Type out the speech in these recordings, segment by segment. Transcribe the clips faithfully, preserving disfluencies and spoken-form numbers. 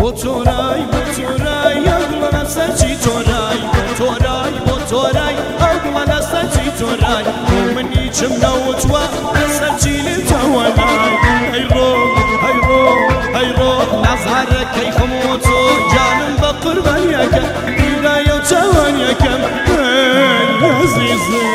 بوتوراي بوتوراي أغلى نسجي توراي بوتوراي بوتوراي أغلى نسجي توراي ومني جمنا وتوا نسجي لتواناي هيرو هيرو هيرو نظهرك كي خموتو جانم بقربان يكم بداية وتوان يكم عزيزي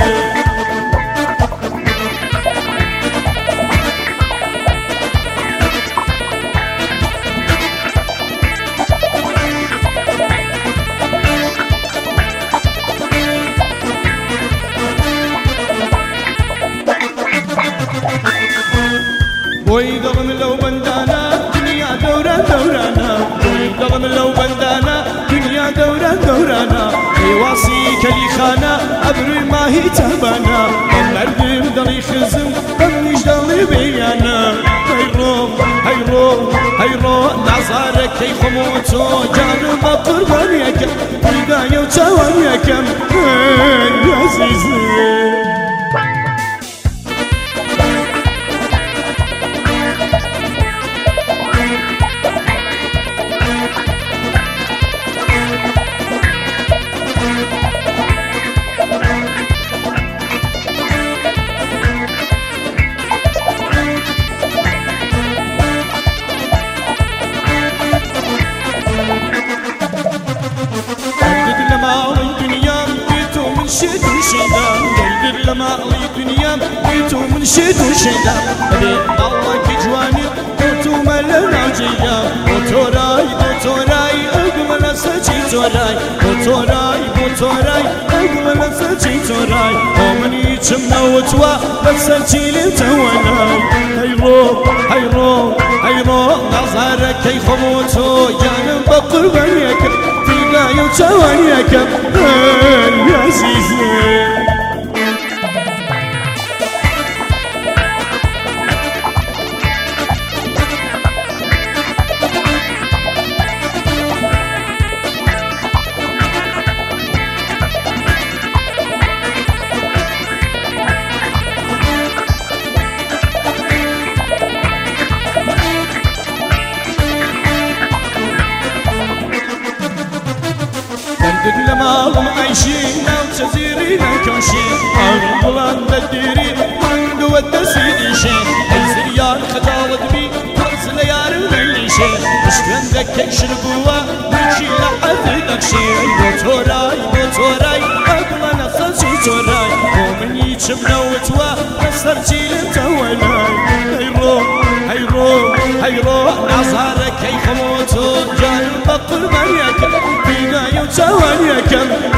بوي ضغم لو بندانا دنيا دورة دورانا بوي ضغم لو بندانا دنيا دورة دورانا ايواسي كلي خانا ابروي ما هي تهبانا المردم ضلي خزم بمنيش ضلي بيانا هيرو هيرو هيرو نظارك كي خموتو جانب قربان يكم بداية وتوان يكم يا عزيزي شد وشدام قلبي لما علي دنيا بيتو من شد وشدام بدي الله كجواني بيتو ملنا وجيا بوتوراي بوتوراي أقوى نسجي توراي بوتوراي بوتوراي أقوى نسجي توراي ومني جمنا وتوا نسجي لتواناي هيرو هيرو هيرو نظهرك كي خموتو جانب بقربان يكم بداية وتوان يكم يا عزيزي دردك لما هم عايشين لو تزيرين كوشين أغلان تديرين من قوة تسيدي شين الزريان خجالة بي فرز ليار اللي شين مش عندك كيشن قوة ويجي لحدك شين بوتوراي بوتوراي أغلان أصلشي توراي ومن يجمنا وتوا نصر جيل تواناي هيرو هيرو هيرو نظهرك كي خموتو جاي بقربان يكم بداية وتوان يكم